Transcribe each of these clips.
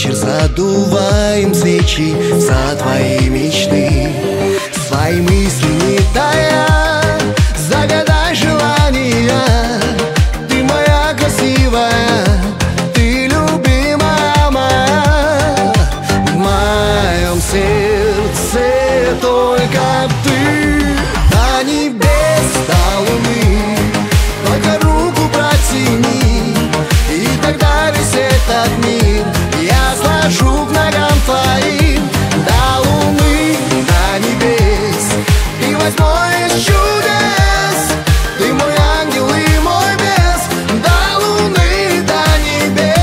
вечер задуваем свечи за твои мечты. Свои мысли не тая, загадай желания. Ты моя красивая, ты любимая моя. В моем сердце только ты. До небес, до луны, только руку протяни, и тогда весь этот мир я сложу к ногам твоим. До луны, до небес, ты возьмой из чудес. Ты мой ангел и мой бес. До луны, до небес.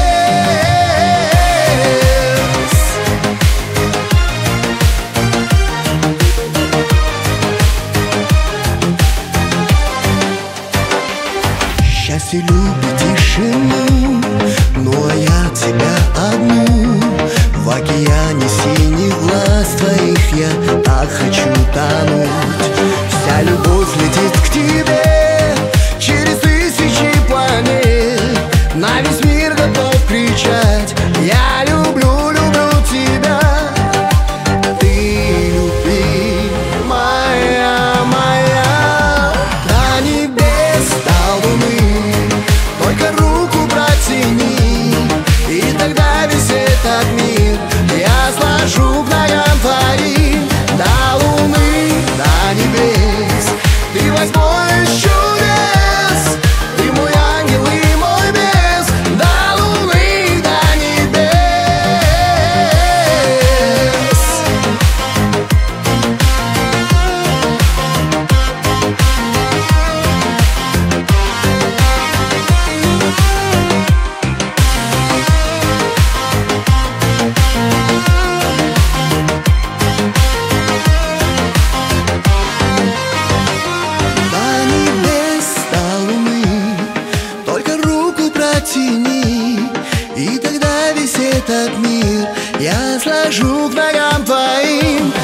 Счастье любит тишину, ну а я тебя одну. В океане синих глаз твоих я так хочу тонуть. Вся любовь летит к тебе через тысячи планет. На весь мир готов кричать: я люблю, люблю тебя. Ты любимая моя. До небес, до луны, только руку протяни, и тогда весь этот мир я сложу к ногам твоим. До луны, до небес, ты возьмой из чудес. Ты мой ангел и мой бес. До луны, до небес. И тогда весь этот мир я сложу к ногам твоим.